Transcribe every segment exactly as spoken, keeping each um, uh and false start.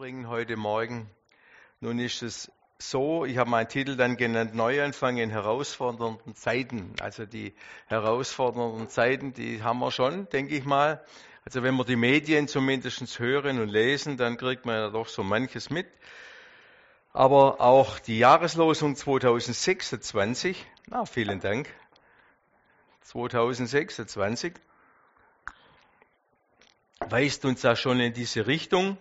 bringen heute Morgen. Nun ist es so, ich habe meinen Titel dann genannt, Neuanfang in herausfordernden Zeiten. Also die herausfordernden Zeiten, die haben wir schon, denke ich mal. Also wenn wir die Medien zumindest hören und lesen, dann kriegt man ja doch so manches mit. Aber auch die Jahreslosung zwanzig sechsundzwanzig, na, vielen Dank, zwanzig sechsundzwanzig, weist uns da schon in diese Richtung.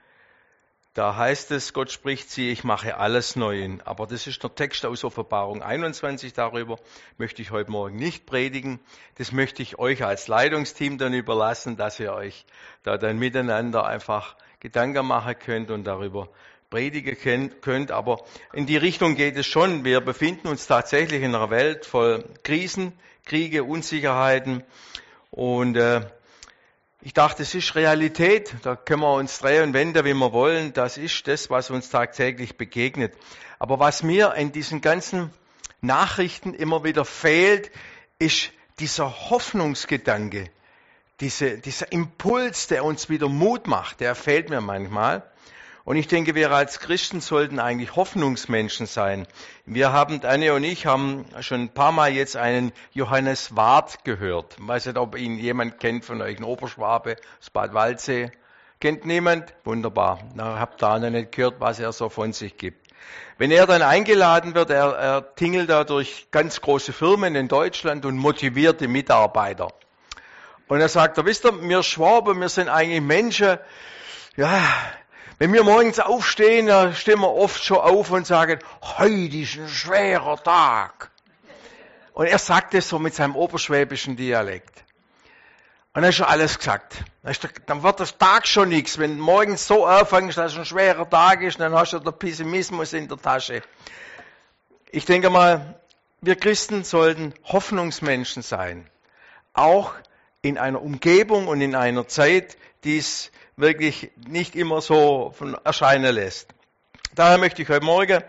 Da heißt es, Gott spricht sie, ich mache alles neu. Aber das ist der Text aus Offenbarung einundzwanzig, darüber möchte ich heute Morgen nicht predigen. Das möchte ich euch als Leitungsteam dann überlassen, dass ihr euch da dann miteinander einfach Gedanken machen könnt und darüber predigen könnt. Aber in die Richtung geht es schon. Wir befinden uns tatsächlich in einer Welt voll Krisen, Kriege, Unsicherheiten und äh, ich dachte, es ist Realität, da können wir uns drehen und wenden, wie wir wollen. Das ist das, was uns tagtäglich begegnet. Aber was mir in diesen ganzen Nachrichten immer wieder fehlt, ist dieser Hoffnungsgedanke, diese, dieser Impuls, der uns wieder Mut macht, der fehlt mir manchmal. Und ich denke, wir als Christen sollten eigentlich Hoffnungsmenschen sein. Wir haben, Anne und ich, haben schon ein paar Mal jetzt einen Johannes Ward gehört. Ich weiß nicht, ob ihn jemand kennt von euch, ein Oberschwabe, das Bad Waldsee. Kennt niemand? Wunderbar. Na, habt da noch nicht gehört, was er so von sich gibt. Wenn er dann eingeladen wird, er, er tingelt da durch ganz große Firmen in Deutschland und motiviert die Mitarbeiter. Und er sagt, wisst ihr, wir Schwaben, wir sind eigentlich Menschen, ja, wenn wir morgens aufstehen, da stehen wir oft schon auf und sagen, heute ist ein schwerer Tag. Und er sagt es so mit seinem oberschwäbischen Dialekt. Und dann ist schon alles gesagt. Dann wird der Tag schon nichts. Wenn du morgens so anfängst, dass es ein schwerer Tag ist, dann hast du den Pessimismus in der Tasche. Ich denke mal, wir Christen sollten Hoffnungsmenschen sein. Auch in einer Umgebung und in einer Zeit, die es wirklich nicht immer so von erscheinen lässt. Daher möchte ich heute Morgen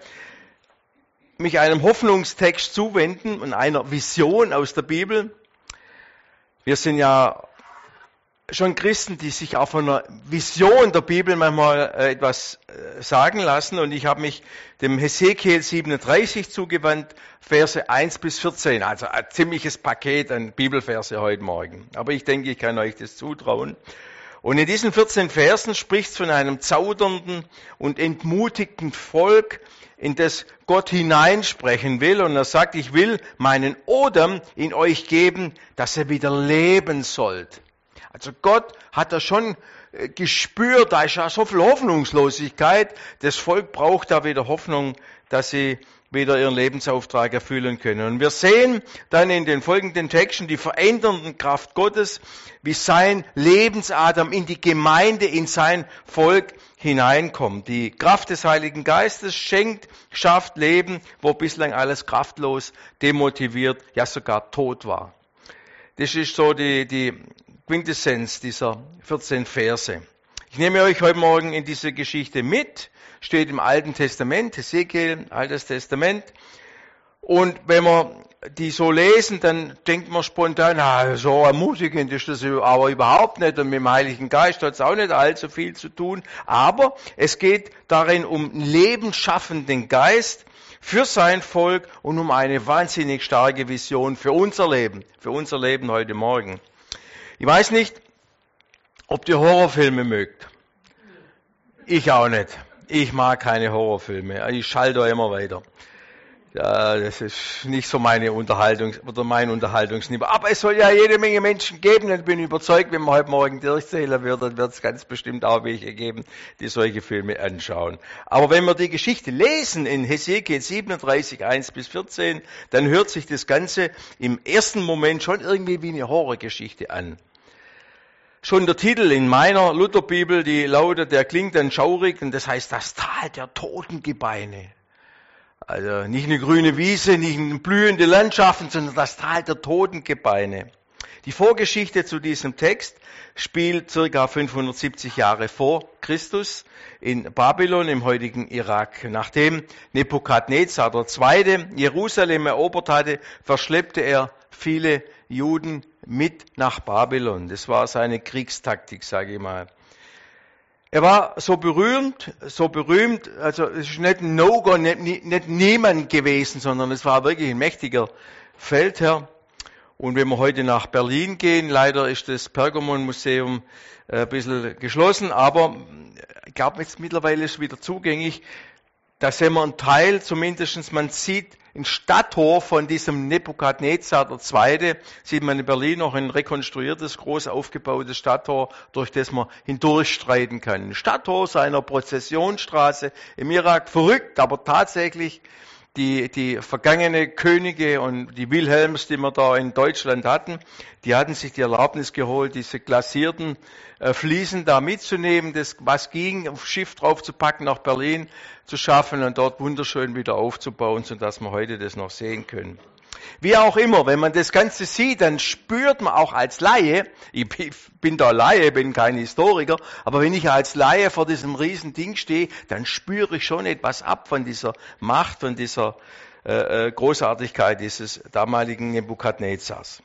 mich einem Hoffnungstext zuwenden und einer Vision aus der Bibel. Wir sind ja schon Christen, die sich auch von einer Vision der Bibel manchmal etwas sagen lassen. Und ich habe mich dem Hesekiel siebenunddreißig zugewandt, Verse eins bis vierzehn. Also ein ziemliches Paket an Bibelverse heute Morgen. Aber ich denke, ich kann euch das zutrauen. Und in diesen vierzehn Versen spricht es von einem zaudernden und entmutigten Volk, in das Gott hineinsprechen will. Und er sagt, ich will meinen Odem in euch geben, dass ihr wieder leben sollt. Also Gott hat da schon gespürt, da ist ja so viel Hoffnungslosigkeit. Das Volk braucht da wieder Hoffnung, dass sie wieder ihren Lebensauftrag erfüllen können. Und wir sehen dann in den folgenden Texten die verändernde Kraft Gottes, wie sein Lebensatem in die Gemeinde, in sein Volk hineinkommt. Die Kraft des Heiligen Geistes schenkt, schafft Leben, wo bislang alles kraftlos, demotiviert, ja sogar tot war. Das ist so die, die Quintessenz dieser vierzehn Verse. Ich nehme euch heute Morgen in diese Geschichte mit. Steht im Alten Testament, Hesekiel, Altes Testament. Und wenn wir die so lesen, dann denkt man spontan, na, so ermutigend ist das aber überhaupt nicht. Und mit dem Heiligen Geist hat es auch nicht allzu viel zu tun. Aber es geht darin um einen lebensschaffenden Geist für sein Volk und um eine wahnsinnig starke Vision für unser Leben, für unser Leben heute Morgen. Ich weiß nicht, ob ihr Horrorfilme mögt. Ich auch nicht. Ich mag keine Horrorfilme. Ich schalte da immer weiter. Ja, das ist nicht so meine Unterhaltung oder mein Unterhaltungsniveau. Aber es soll ja jede Menge Menschen geben und ich bin überzeugt, wenn man heute Morgen durchzählen wird, dann wird es ganz bestimmt auch welche geben, die solche Filme anschauen. Aber wenn wir die Geschichte lesen in Hesekiel siebenunddreißig, eins bis vierzehn, dann hört sich das Ganze im ersten Moment schon irgendwie wie eine Horrorgeschichte an. Schon der Titel in meiner Lutherbibel, die lautet, der klingt dann schaurig und das heißt das Tal der Totengebeine. Also nicht eine grüne Wiese, nicht eine blühende Landschaften, sondern das Tal der Totengebeine. Die Vorgeschichte zu diesem Text spielt circa fünfhundertsiebzig Jahre vor Christus in Babylon im heutigen Irak. Nachdem Nebukadnezar der Zweite Jerusalem erobert hatte, verschleppte er viele Juden mit nach Babylon. Das war seine Kriegstaktik, sage ich mal. Er war so berühmt, so berühmt, also es ist nicht ein No-Go, nicht, nicht niemand gewesen, sondern es war wirklich ein mächtiger Feldherr. Und wenn wir heute nach Berlin gehen, leider ist das Pergamon-Museum ein bisschen geschlossen, aber ich glaube, jetzt mittlerweile ist es wieder zugänglich. Da sehen wir einen Teil, zumindest man sieht ein Stadttor von diesem Nebukadnezar der Zweite, sieht man in Berlin noch ein rekonstruiertes, groß aufgebautes Stadttor, durch das man hindurchstreiten kann. Ein Stadttor seiner Prozessionsstraße im Irak, verrückt, aber tatsächlich die, die vergangene Könige und die Wilhelms, die wir da in Deutschland hatten, die hatten sich die Erlaubnis geholt, diese glasierten äh, Fliesen da mitzunehmen, das was ging, aufs Schiff drauf zu packen, nach Berlin zu schaffen und dort wunderschön wieder aufzubauen, sodass wir heute das noch sehen können. Wie auch immer, wenn man das Ganze sieht, dann spürt man auch als Laie, ich bin da Laie, bin kein Historiker, aber wenn ich als Laie vor diesem riesen Ding stehe, dann spüre ich schon etwas ab von dieser Macht, von dieser äh, Großartigkeit dieses damaligen Nebukadnezars.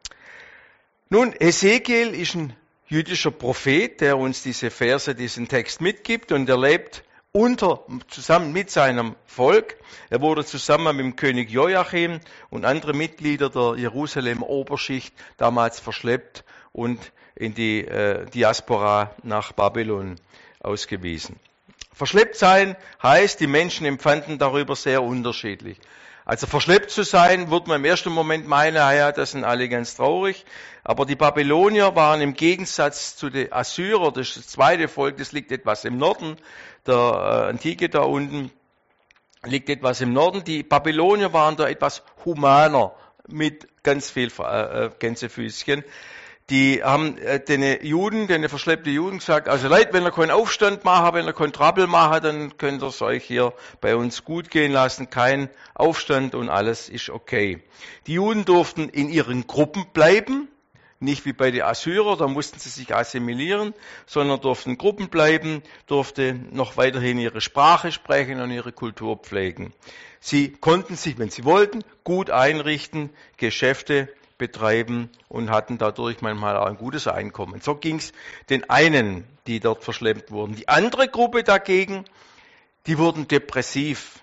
Nun, Hesekiel ist ein jüdischer Prophet, der uns diese Verse, diesen Text mitgibt, und er lebt unter, zusammen mit seinem Volk. Er wurde zusammen mit dem König Joachim und andere Mitglieder der Jerusalem-Oberschicht damals verschleppt und in die äh, Diaspora nach Babylon ausgewiesen. Verschleppt sein heißt, die Menschen empfanden darüber sehr unterschiedlich. Also verschleppt zu sein, würde man im ersten Moment meinen, ja, das sind alle ganz traurig. Aber die Babylonier waren im Gegensatz zu den Assyrern, das ist das zweite Volk, das liegt etwas im Norden, der äh, Antike da unten, liegt etwas im Norden. Die Babylonier waren da etwas humaner, mit ganz viel äh, Gänsefüßchen. Die haben äh, den Juden, den verschleppten Juden gesagt, also Leute, wenn ihr keinen Aufstand machen, wenn ihr keinen Trouble machen, dann könnt ihr es euch hier bei uns gut gehen lassen, kein Aufstand und alles ist okay. Die Juden durften in ihren Gruppen bleiben, nicht wie bei den Assyrern, da mussten sie sich assimilieren, sondern durften in Gruppen bleiben, durften noch weiterhin ihre Sprache sprechen und ihre Kultur pflegen. Sie konnten sich, wenn sie wollten, gut einrichten, Geschäfte betreiben und hatten dadurch manchmal auch ein gutes Einkommen. So ging es den einen, die dort verschleppt wurden. Die andere Gruppe dagegen, die wurden depressiv,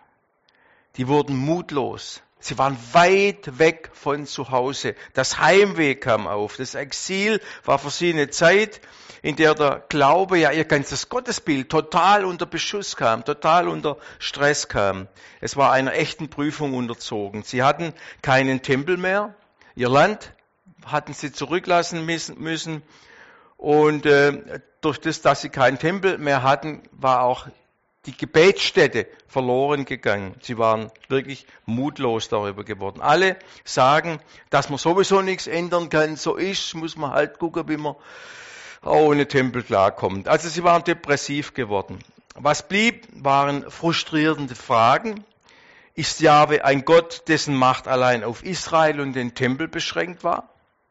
die wurden mutlos. Sie waren weit weg von zu Hause. Das Heimweh kam auf. Das Exil war für sie eine Zeit, in der der Glaube, ja ihr ganzes Gottesbild total unter Beschuss kam, total unter Stress kam. Es war einer echten Prüfung unterzogen. Sie hatten keinen Tempel mehr. Ihr Land hatten sie zurücklassen müssen und äh, durch das, dass sie keinen Tempel mehr hatten, war auch die Gebetsstätte verloren gegangen. Sie waren wirklich mutlos darüber geworden. Alle sagen, dass man sowieso nichts ändern kann, so ist, muss man halt gucken, wie man ohne Tempel klarkommt. Also sie waren depressiv geworden. Was blieb, waren frustrierende Fragen. Ist Jahwe ein Gott, dessen Macht allein auf Israel und den Tempel beschränkt war?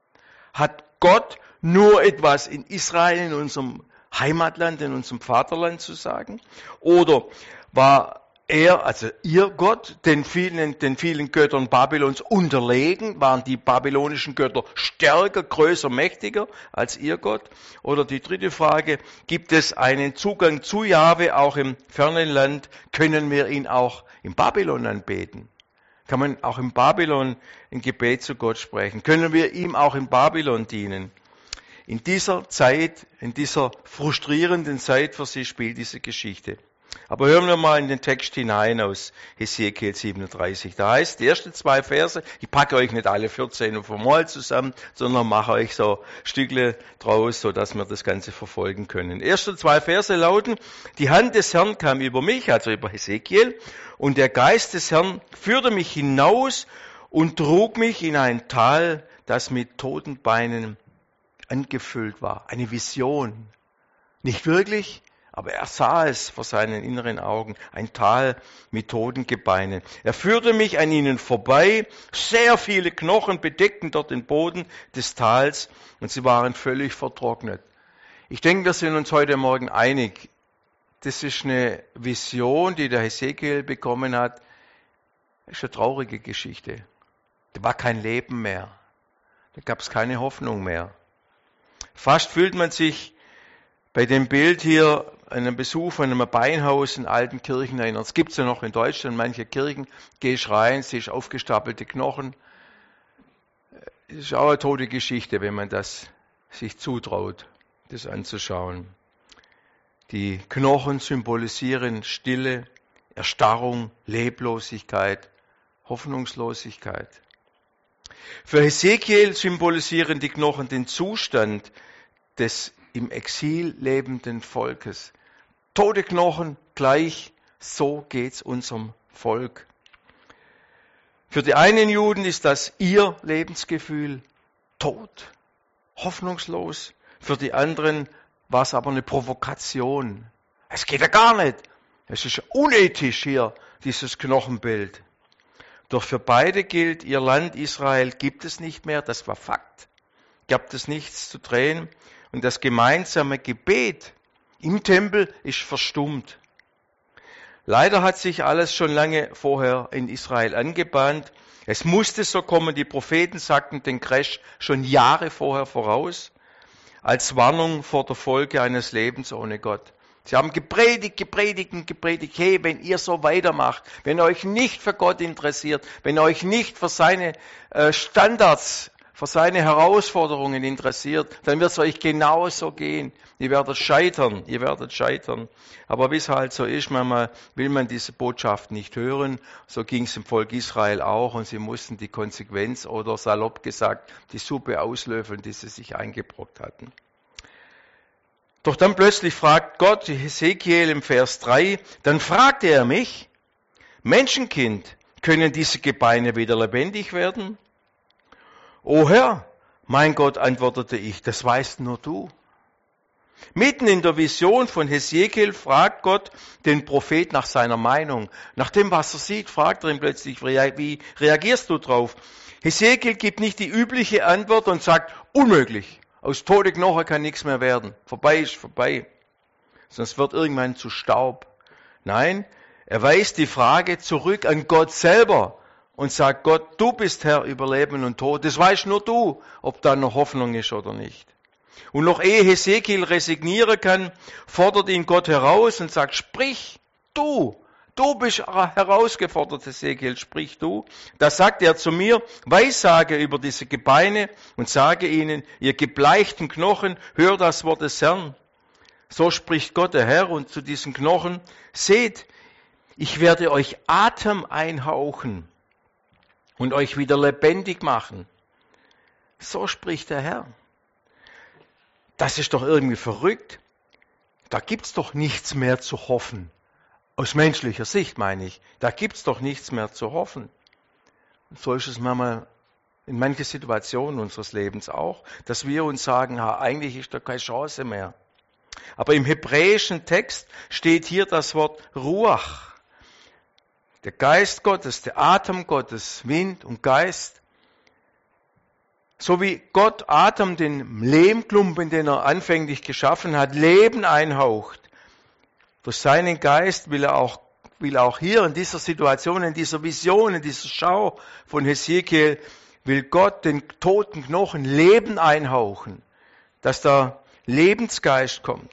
Hat Gott nur etwas in Israel, in unserem Heimatland, in unserem Vaterland zu sagen? Oder war er, also ihr Gott, den vielen, den vielen Göttern Babylons unterlegen? Waren die babylonischen Götter stärker, größer, mächtiger als ihr Gott? Oder die dritte Frage, gibt es einen Zugang zu Jahwe auch im fernen Land? Können wir ihn auch in Babylon anbeten? Kann man auch in Babylon ein Gebet zu Gott sprechen? Können wir ihm auch in Babylon dienen? In dieser Zeit, in dieser frustrierenden Zeit für sie spielt diese Geschichte. Aber hören wir mal in den Text hinein aus Hesekiel siebenunddreißig. Da heißt, die ersten zwei Verse, ich packe euch nicht alle vierzehn auf einmal zusammen, sondern mache euch so Stückle draus, sodass wir das Ganze verfolgen können. Die ersten zwei Verse lauten, die Hand des Herrn kam über mich, also über Hesekiel, und der Geist des Herrn führte mich hinaus und trug mich in ein Tal, das mit toten Beinen angefüllt war. Eine Vision. Nicht wirklich, aber er sah es vor seinen inneren Augen, ein Tal mit toten Gebeinen. Er führte mich an ihnen vorbei, sehr viele Knochen bedeckten dort den Boden des Tals und sie waren völlig vertrocknet. Ich denke, wir sind uns heute Morgen einig. Das ist eine Vision, die der Hesekiel bekommen hat. Das ist eine traurige Geschichte. Da war kein Leben mehr. Da gab es keine Hoffnung mehr. Fast fühlt man sich bei dem Bild hier an einen Besuch von einem Beinhaus in alten Kirchen erinnert. Es gibt es ja noch in Deutschland, manche Kirchen, gehst rein, siehst aufgestapelte Knochen. Das ist auch eine tote Geschichte, wenn man das sich zutraut, das anzuschauen. Die Knochen symbolisieren Stille, Erstarrung, Leblosigkeit, Hoffnungslosigkeit. Für Hesekiel symbolisieren die Knochen den Zustand des im Exil lebenden Volkes. Tote Knochen gleich, so geht's unserem Volk. Für die einen Juden ist das ihr Lebensgefühl tot, hoffnungslos. Für die anderen war es aber eine Provokation. Es geht ja gar nicht. Es ist unethisch hier, dieses Knochenbild. Doch für beide gilt, ihr Land Israel gibt es nicht mehr, das war Fakt. Gab es nichts zu drehen. Und das gemeinsame Gebet im Tempel ist verstummt. Leider hat sich alles schon lange vorher in Israel angebahnt. Es musste so kommen, die Propheten sagten den Crash schon Jahre vorher voraus, als Warnung vor der Folge eines Lebens ohne Gott. Sie haben gepredigt, gepredigt und gepredigt, hey, wenn ihr so weitermacht, wenn ihr euch nicht für Gott interessiert, wenn ihr euch nicht für seine äh, Standards, für seine Herausforderungen interessiert, dann wird es euch genauso gehen. Ihr werdet scheitern, ihr werdet scheitern. Aber wie es halt so ist, manchmal will man diese Botschaft nicht hören. So ging es dem Volk Israel auch und sie mussten die Konsequenz oder salopp gesagt die Suppe auslöffeln, die sie sich eingebrockt hatten. Doch dann plötzlich fragt Gott Hesekiel im Vers drei, dann fragte er mich, Menschenkind, können diese Gebeine wieder lebendig werden? O Herr, mein Gott, antwortete ich, das weißt nur du. Mitten in der Vision von Hesekiel fragt Gott den Prophet nach seiner Meinung. Nach dem, was er sieht, fragt er ihn plötzlich, wie reagierst du drauf? Hesekiel gibt nicht die übliche Antwort und sagt, unmöglich. Aus toten Knochen kann nichts mehr werden. Vorbei ist vorbei. Sonst wird irgendwann zu Staub. Nein, er weist die Frage zurück an Gott selber und sagt, Gott, du bist Herr über Leben und Tod. Das weißt nur du, ob da noch Hoffnung ist oder nicht. Und noch ehe Hesekiel resignieren kann, fordert ihn Gott heraus und sagt, sprich, du. Du bist herausgefordert, Hesekiel, sprich du. Da sagt er zu mir, Weissage über diese Gebeine und sage ihnen, ihr gebleichten Knochen, hör das Wort des Herrn. So spricht Gott, der Herr, und zu diesen Knochen, seht, ich werde euch Atem einhauchen und euch wieder lebendig machen. So spricht der Herr. Das ist doch irgendwie verrückt. Da gibt's doch nichts mehr zu hoffen. Aus menschlicher Sicht meine ich, da gibt's doch nichts mehr zu hoffen. Und so ist es manchmal in manchen Situationen unseres Lebens auch, dass wir uns sagen, ha, eigentlich ist da keine Chance mehr. Aber im hebräischen Text steht hier das Wort Ruach. Der Geist Gottes, der Atem Gottes, Wind und Geist. So wie Gott Atem, den Lehmklumpen, den er anfänglich geschaffen hat, Leben einhaucht. Durch seinen Geist will er auch, will auch hier in dieser Situation, in dieser Vision, in dieser Schau von Hesekiel, will Gott den toten Knochen Leben einhauchen, dass da Lebensgeist kommt.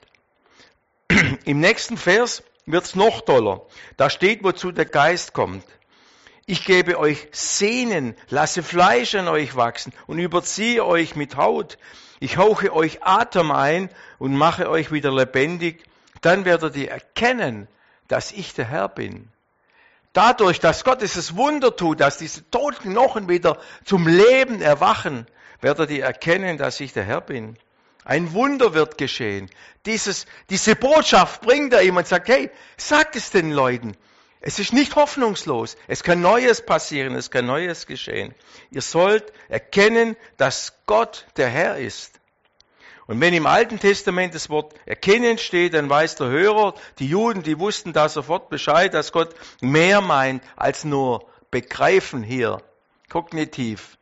Im nächsten Vers wird's noch toller. Da steht, wozu der Geist kommt. Ich gebe euch Sehnen, lasse Fleisch an euch wachsen und überziehe euch mit Haut. Ich hauche euch Atem ein und mache euch wieder lebendig. Dann werdet ihr erkennen, dass ich der Herr bin. Dadurch, dass Gott dieses Wunder tut, dass diese toten Knochen wieder zum Leben erwachen, werdet ihr erkennen, dass ich der Herr bin. Ein Wunder wird geschehen. Dieses, diese Botschaft bringt er ihm und sagt, hey, sagt es den Leuten. Es ist nicht hoffnungslos. Es kann Neues passieren, es kann Neues geschehen. Ihr sollt erkennen, dass Gott der Herr ist. Und wenn im Alten Testament das Wort erkennen steht, dann weiß der Hörer, die Juden, die wussten da sofort Bescheid, dass Gott mehr meint als nur begreifen hier, kognitiv.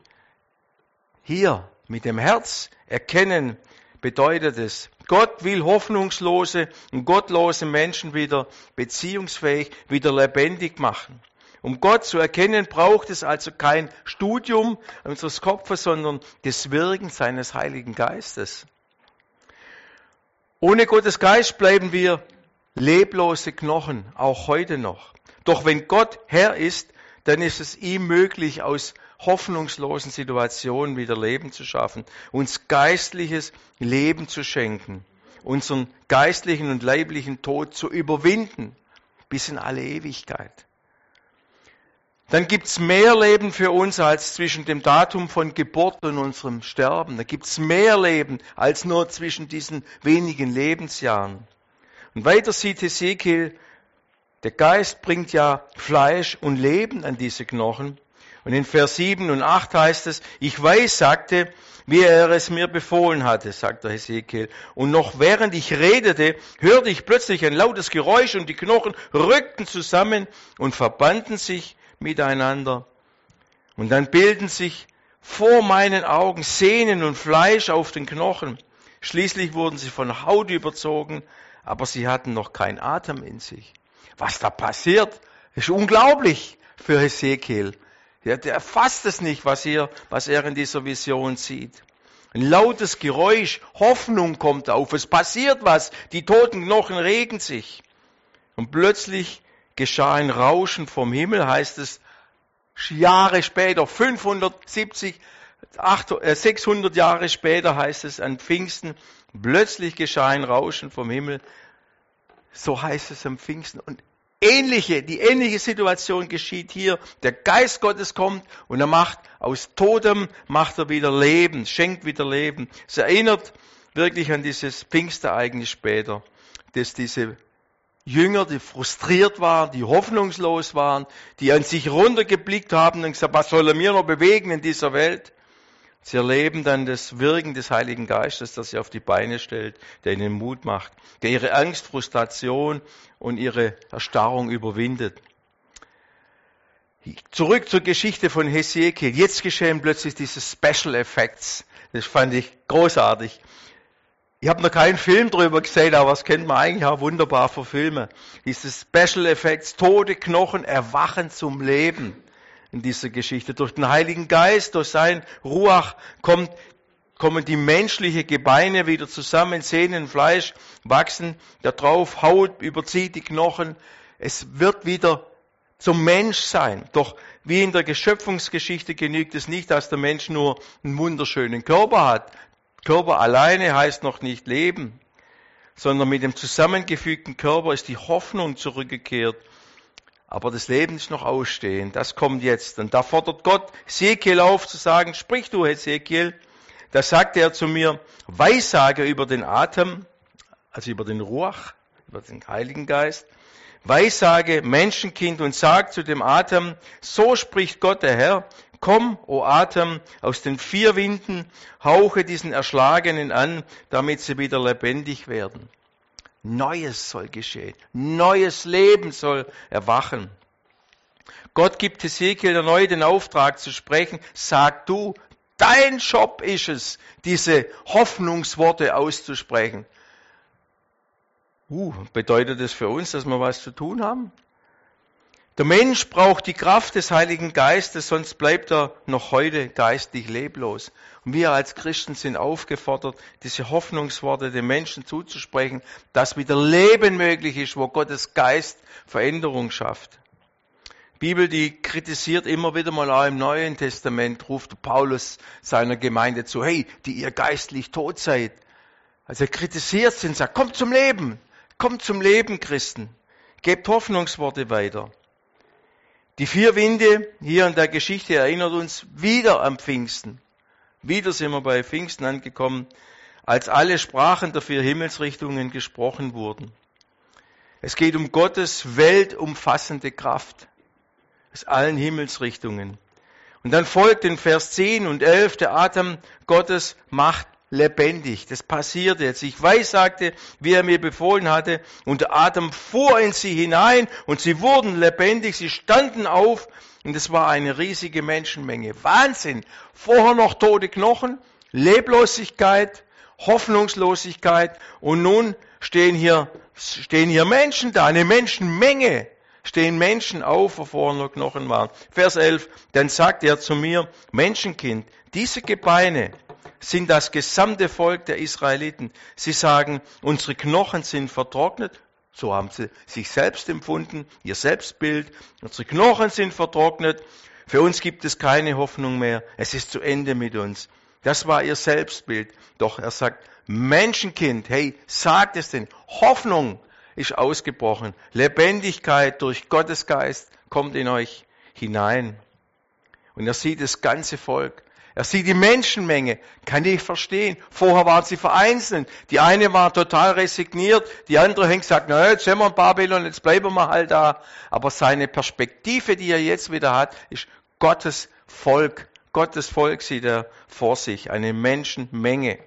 Hier, mit dem Herz erkennen bedeutet es, Gott will hoffnungslose und gottlose Menschen wieder beziehungsfähig, wieder lebendig machen. Um Gott zu erkennen, braucht es also kein Studium unseres Kopfes, sondern das Wirken seines Heiligen Geistes. Ohne Gottes Geist bleiben wir leblose Knochen, auch heute noch. Doch wenn Gott Herr ist, dann ist es ihm möglich, aus hoffnungslosen Situationen wieder Leben zu schaffen, uns geistliches Leben zu schenken, unseren geistlichen und leiblichen Tod zu überwinden, bis in alle Ewigkeit. Dann gibt's mehr Leben für uns als zwischen dem Datum von Geburt und unserem Sterben. Da gibt's mehr Leben als nur zwischen diesen wenigen Lebensjahren. Und weiter sieht Hesekiel, der Geist bringt ja Fleisch und Leben an diese Knochen. Und in Vers sieben und acht heißt es, ich weiß, sagte, wie er es mir befohlen hatte, sagt der Hesekiel. Und noch während ich redete, hörte ich plötzlich ein lautes Geräusch und die Knochen rückten zusammen und verbanden sich miteinander. Und dann bilden sich vor meinen Augen Sehnen und Fleisch auf den Knochen. Schließlich wurden sie von Haut überzogen, aber sie hatten noch keinen Atem in sich. Was da passiert, ist unglaublich für Hesekiel. Der, der fasst es nicht, was, hier, was er in dieser Vision sieht. Ein lautes Geräusch, Hoffnung kommt auf, es passiert was, die toten Knochen regen sich. Und plötzlich geschah ein Rauschen vom Himmel, heißt es, Jahre später, fünfhundertsiebzig, sechshundert Jahre später heißt es an Pfingsten, plötzlich geschah ein Rauschen vom Himmel, so heißt es am Pfingsten. Und ähnliche, die ähnliche Situation geschieht hier. Der Geist Gottes kommt und er macht aus Totem, macht er wieder Leben, schenkt wieder Leben. Es erinnert wirklich an dieses Pfingstereignis später, dass diese Jünger, die frustriert waren, die hoffnungslos waren, die an sich runtergeblickt haben und gesagt, was soll er mir noch bewegen in dieser Welt? Sie erleben dann das Wirken des Heiligen Geistes, das sie auf die Beine stellt, der ihnen Mut macht, der ihre Angst, Frustration und ihre Erstarrung überwindet. Zurück zur Geschichte von Hesekiel. Jetzt geschehen plötzlich diese Special Effects. Das fand ich großartig. Ich habe noch keinen Film drüber gesehen, aber das kennt man eigentlich auch wunderbar für Filme. Diese Special Effects, tote Knochen erwachen zum Leben in dieser Geschichte. Durch den Heiligen Geist, durch sein Ruach kommt, kommen die menschlichen Gebeine wieder zusammen, Sehnen, Fleisch wachsen, da drauf Haut überzieht die Knochen. Es wird wieder zum Menschsein. Doch wie in der Geschöpfungsgeschichte genügt es nicht, dass der Mensch nur einen wunderschönen Körper hat. Körper alleine heißt noch nicht Leben, sondern mit dem zusammengefügten Körper ist die Hoffnung zurückgekehrt. Aber das Leben ist noch ausstehend, das kommt jetzt. Und da fordert Gott Hesekiel auf zu sagen, sprich du Hesekiel. Da sagt er zu mir, Weissage über den Atem, also über den Ruach, über den Heiligen Geist. Weissage, Menschenkind, und sag zu dem Atem, so spricht Gott der Herr, komm, o Atem, aus den vier Winden, hauche diesen Erschlagenen an, damit sie wieder lebendig werden. Neues soll geschehen, neues Leben soll erwachen. Gott gibt Hesekiel erneut den Auftrag zu sprechen, sag du, dein Job ist es, diese Hoffnungsworte auszusprechen. Uh, bedeutet das für uns, dass wir was zu tun haben? Der Mensch braucht die Kraft des Heiligen Geistes, sonst bleibt er noch heute geistlich leblos. Und wir als Christen sind aufgefordert, diese Hoffnungsworte den Menschen zuzusprechen, dass wieder Leben möglich ist, wo Gottes Geist Veränderung schafft. Die Bibel, die kritisiert immer wieder mal auch im Neuen Testament, ruft Paulus seiner Gemeinde zu, hey, die ihr geistlich tot seid. Also er kritisiert sie und sagt, kommt zum Leben, kommt zum Leben, Christen. Gebt Hoffnungsworte weiter. Die vier Winde hier in der Geschichte erinnert uns wieder am Pfingsten. Wieder sind wir bei Pfingsten angekommen, als alle Sprachen der vier Himmelsrichtungen gesprochen wurden. Es geht um Gottes weltumfassende Kraft aus allen Himmelsrichtungen. Und dann folgt in Vers zehn und elf, der Atem Gottes macht lebendig. Das passiert jetzt. Ich weiß, sagte, wie er mir befohlen hatte, und der Atem fuhr in sie hinein und sie wurden lebendig, sie standen auf und es war eine riesige Menschenmenge. Wahnsinn! Vorher noch tote Knochen, Leblosigkeit, Hoffnungslosigkeit und nun stehen hier, stehen hier Menschen da, eine Menschenmenge. Stehen Menschen auf, wo vorher noch Knochen waren. Vers elf, dann sagt er zu mir, Menschenkind, diese Gebeine sind das gesamte Volk der Israeliten. Sie sagen, unsere Knochen sind vertrocknet. So haben sie sich selbst empfunden, ihr Selbstbild. Unsere Knochen sind vertrocknet. Für uns gibt es keine Hoffnung mehr. Es ist zu Ende mit uns. Das war ihr Selbstbild. Doch er sagt, Menschenkind, hey, sagt es denn. Hoffnung ist ausgebrochen. Lebendigkeit durch Gottes Geist kommt in euch hinein. Und er sieht das ganze Volk. Er sieht die Menschenmenge. Kann ich verstehen. Vorher waren sie vereinzelt. Die eine war total resigniert. Die andere hat gesagt, na, jetzt sind wir in Babylon, jetzt bleiben wir halt da. Aber seine Perspektive, die er jetzt wieder hat, ist Gottes Volk. Gottes Volk sieht er vor sich. Eine Menschenmenge.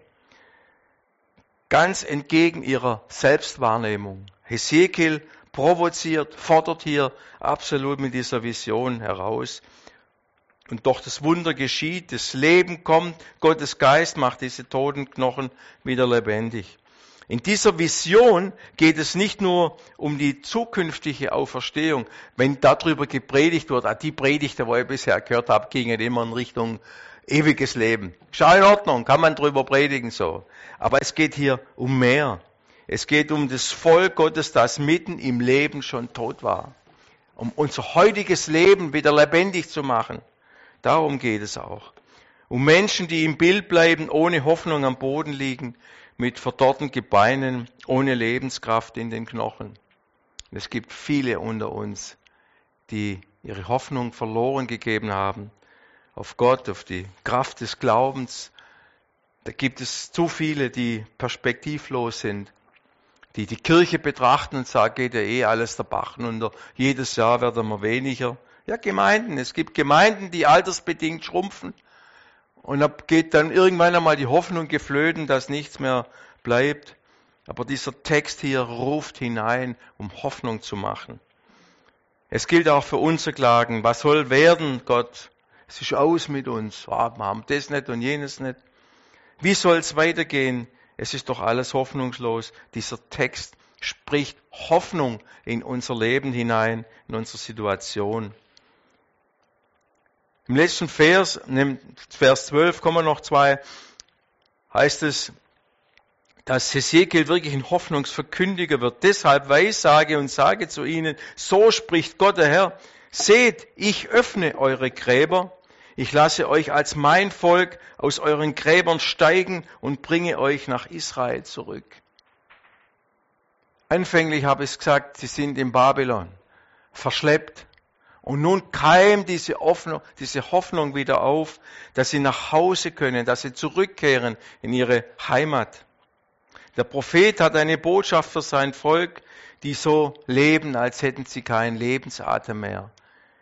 Ganz entgegen ihrer Selbstwahrnehmung. Hesekiel provoziert, fordert hier absolut mit dieser Vision heraus. Und doch das Wunder geschieht, das Leben kommt, Gottes Geist macht diese toten Knochen wieder lebendig. In dieser Vision geht es nicht nur um die zukünftige Auferstehung. Wenn darüber gepredigt wird, ah, die Predigte, die ich bisher gehört habe, gingen immer in Richtung ewiges Leben. Ist auch in Ordnung, kann man drüber predigen so. Aber es geht hier um mehr. Es geht um das Volk Gottes, das mitten im Leben schon tot war. Um unser heutiges Leben wieder lebendig zu machen. Darum geht es auch. Um Menschen, die im Bild bleiben, ohne Hoffnung am Boden liegen, mit verdorrten Gebeinen, ohne Lebenskraft in den Knochen. Und es gibt viele unter uns, die ihre Hoffnung verloren gegeben haben auf Gott, auf die Kraft des Glaubens. Da gibt es zu viele, die perspektivlos sind, die die Kirche betrachten und sagen, geht ja eh alles der Bach runter, jedes Jahr werden wir weniger. Ja, Gemeinden. Es gibt Gemeinden, die altersbedingt schrumpfen. Und da geht dann irgendwann einmal die Hoffnung geflöten, dass nichts mehr bleibt. Aber dieser Text hier ruft hinein, um Hoffnung zu machen. Es gilt auch für unser Klagen. Was soll werden, Gott? Es ist aus mit uns. Oh, wir haben das nicht und jenes nicht. Wie soll es weitergehen? Es ist doch alles hoffnungslos. Dieser Text spricht Hoffnung in unser Leben hinein, in unsere Situation. Im letzten Vers, Vers zwölf, kommen noch zwei, heißt es, dass Hesekiel wirklich ein Hoffnungsverkündiger wird. Deshalb weissage und sage zu ihnen, so spricht Gott der Herr, seht, ich öffne eure Gräber, ich lasse euch als mein Volk aus euren Gräbern steigen und bringe euch nach Israel zurück. Anfänglich habe ich gesagt, sie sind in Babylon, verschleppt. Und nun keimt diese Hoffnung, diese Hoffnung wieder auf, dass sie nach Hause können, dass sie zurückkehren in ihre Heimat. Der Prophet hat eine Botschaft für sein Volk, die so leben, als hätten sie keinen Lebensatem mehr.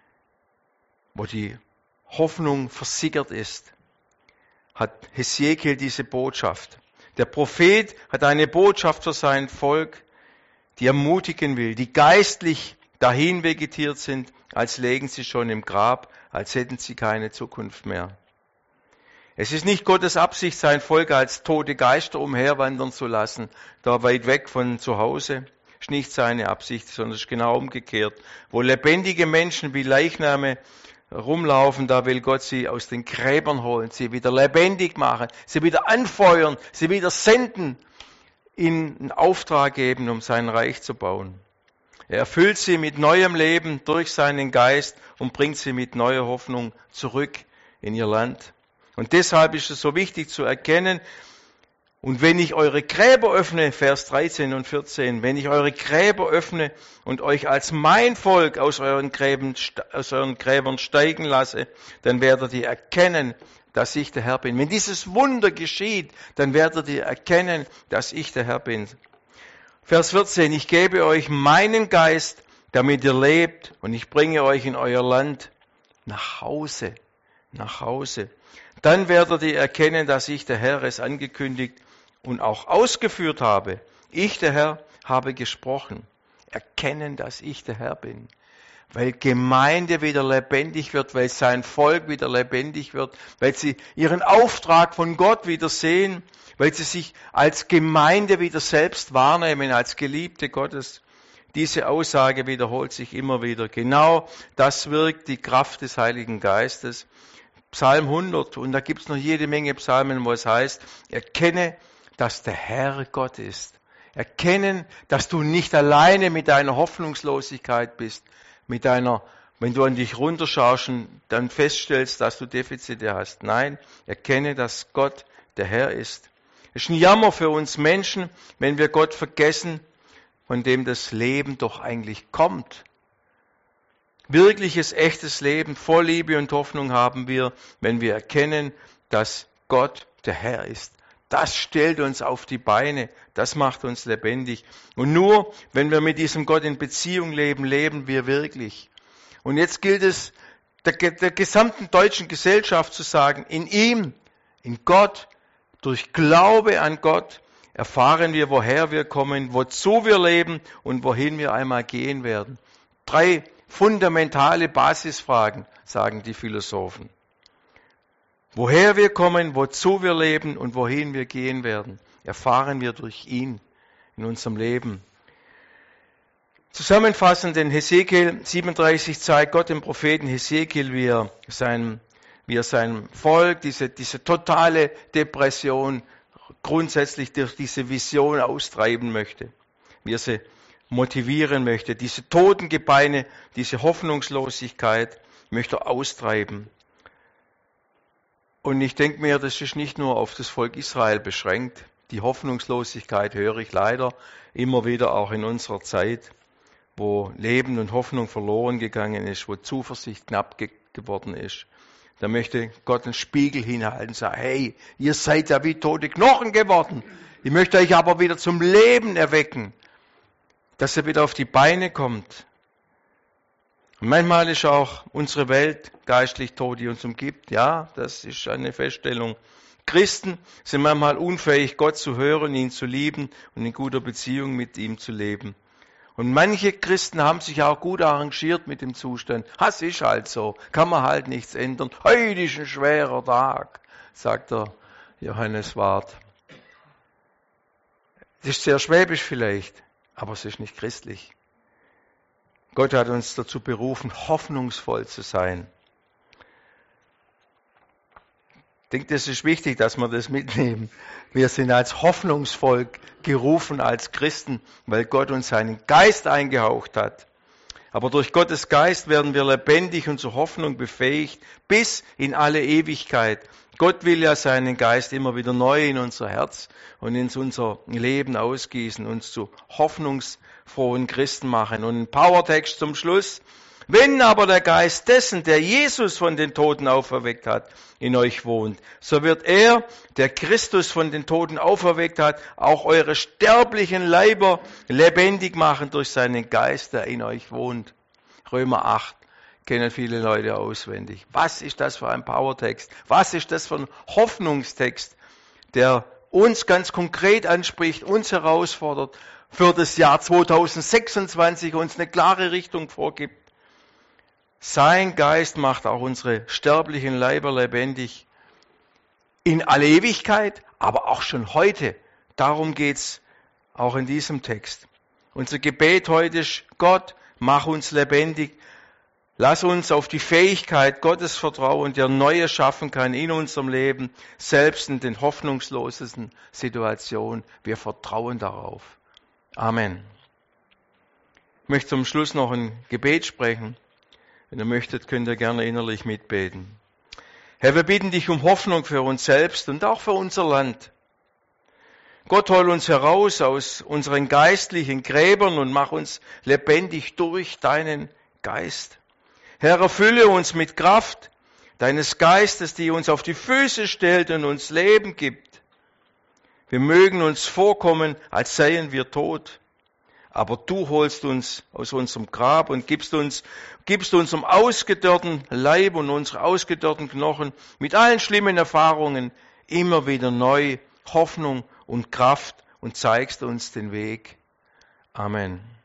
Wo die Hoffnung versickert ist, hat Hesekiel diese Botschaft. Der Prophet hat eine Botschaft für sein Volk, die ermutigen will, die geistlich dahin vegetiert sind, als lägen sie schon im Grab, als hätten sie keine Zukunft mehr. Es ist nicht Gottes Absicht, sein Volk als tote Geister umherwandern zu lassen, da weit weg von zu Hause. Das ist nicht seine Absicht, sondern es ist genau umgekehrt. Wo lebendige Menschen wie Leichname rumlaufen, da will Gott sie aus den Gräbern holen, sie wieder lebendig machen, sie wieder anfeuern, sie wieder senden, ihnen einen Auftrag geben, um sein Reich zu bauen. Er erfüllt sie mit neuem Leben durch seinen Geist und bringt sie mit neuer Hoffnung zurück in ihr Land. Und deshalb ist es so wichtig zu erkennen, und wenn ich eure Gräber öffne, Vers dreizehn und vierzehn, wenn ich eure Gräber öffne und euch als mein Volk aus euren Gräben, aus euren Gräbern steigen lasse, dann werdet ihr erkennen, dass ich der Herr bin. Wenn dieses Wunder geschieht, dann werdet ihr erkennen, dass ich der Herr bin. Vers vierzehn, ich gebe euch meinen Geist, damit ihr lebt, und ich bringe euch in euer Land nach Hause, nach Hause. Dann werdet ihr erkennen, dass ich, der Herr, es angekündigt und auch ausgeführt habe. Ich, der Herr, habe gesprochen. Erkennen, dass ich der Herr bin. Weil Gemeinde wieder lebendig wird, weil sein Volk wieder lebendig wird, weil sie ihren Auftrag von Gott wieder sehen, weil sie sich als Gemeinde wieder selbst wahrnehmen, als Geliebte Gottes. Diese Aussage wiederholt sich immer wieder. Genau das wirkt die Kraft des Heiligen Geistes. Psalm hundert, und da gibt es noch jede Menge Psalmen, wo es heißt, erkenne, dass der Herr Gott ist. Erkennen, dass du nicht alleine mit deiner Hoffnungslosigkeit bist, mit deiner, wenn du an dich runterschaust und dann feststellst, dass du Defizite hast. Nein, erkenne, dass Gott der Herr ist. Es ist ein Jammer für uns Menschen, wenn wir Gott vergessen, von dem das Leben doch eigentlich kommt. Wirkliches, echtes Leben, voll Liebe und Hoffnung haben wir, wenn wir erkennen, dass Gott der Herr ist. Das stellt uns auf die Beine, das macht uns lebendig. Und nur, wenn wir mit diesem Gott in Beziehung leben, leben wir wirklich. Und jetzt gilt es, der, der gesamten deutschen Gesellschaft zu sagen, in ihm, in Gott, durch Glaube an Gott, erfahren wir, woher wir kommen, wozu wir leben und wohin wir einmal gehen werden. Drei fundamentale Basisfragen, sagen die Philosophen. Woher wir kommen, wozu wir leben und wohin wir gehen werden, erfahren wir durch ihn in unserem Leben. Zusammenfassend in Hesekiel siebenunddreißig zeigt Gott dem Propheten Hesekiel, wie er sein, wie er sein Volk, diese, diese totale Depression grundsätzlich durch diese Vision austreiben möchte, wie er sie motivieren möchte. Diese toten Gebeine, diese Hoffnungslosigkeit möchte er austreiben. Und ich denke mir, das ist nicht nur auf das Volk Israel beschränkt. Die Hoffnungslosigkeit höre ich leider immer wieder auch in unserer Zeit, wo Leben und Hoffnung verloren gegangen ist, wo Zuversicht knapp ge- geworden ist. Da möchte Gott einen Spiegel hinhalten und sagen, hey, ihr seid ja wie tote Knochen geworden. Ich möchte euch aber wieder zum Leben erwecken, dass ihr wieder auf die Beine kommt. Und manchmal ist auch unsere Welt geistlich tot, die uns umgibt. Ja, das ist eine Feststellung. Christen sind manchmal unfähig, Gott zu hören, ihn zu lieben und in guter Beziehung mit ihm zu leben. Und manche Christen haben sich auch gut arrangiert mit dem Zustand. Das ist halt so, kann man halt nichts ändern. Heute ist ein schwerer Tag, sagt der Johannes Ward. Das ist sehr schwäbisch vielleicht, aber es ist nicht christlich. Gott hat uns dazu berufen, hoffnungsvoll zu sein. Ich denke, das ist wichtig, dass wir das mitnehmen. Wir sind als Hoffnungsvolk gerufen, als Christen, weil Gott uns seinen Geist eingehaucht hat. Aber durch Gottes Geist werden wir lebendig und zur Hoffnung befähigt, bis in alle Ewigkeit. Gott will ja seinen Geist immer wieder neu in unser Herz und in unser Leben ausgießen, uns zu hoffnungsfrohen Christen machen. Und ein Powertext zum Schluss. Wenn aber der Geist dessen, der Jesus von den Toten auferweckt hat, in euch wohnt, so wird er, der Christus von den Toten auferweckt hat, auch eure sterblichen Leiber lebendig machen durch seinen Geist, der in euch wohnt. Römer acht kennen viele Leute auswendig. Was ist das für ein Powertext? Was ist das für ein Hoffnungstext, der uns ganz konkret anspricht, uns herausfordert, für das Jahr zweitausendsechsundzwanzig uns eine klare Richtung vorgibt? Sein Geist macht auch unsere sterblichen Leiber lebendig in alle Ewigkeit, aber auch schon heute. Darum geht's auch in diesem Text. Unser Gebet heute ist, Gott, mach uns lebendig. Lass uns auf die Fähigkeit Gottes vertrauen, der Neues schaffen kann in unserem Leben, selbst in den hoffnungslosesten Situationen. Wir vertrauen darauf. Amen. Ich möchte zum Schluss noch ein Gebet sprechen. Wenn ihr möchtet, könnt ihr gerne innerlich mitbeten. Herr, wir bitten dich um Hoffnung für uns selbst und auch für unser Land. Gott, hol uns heraus aus unseren geistlichen Gräbern und mach uns lebendig durch deinen Geist. Herr, erfülle uns mit Kraft deines Geistes, die uns auf die Füße stellt und uns Leben gibt. Wir mögen uns vorkommen, als seien wir tot. Aber du holst uns aus unserem Grab und gibst uns, gibst unserem ausgedörrten Leib und unsere ausgedörrten Knochen mit allen schlimmen Erfahrungen immer wieder neu Hoffnung und Kraft und zeigst uns den Weg. Amen.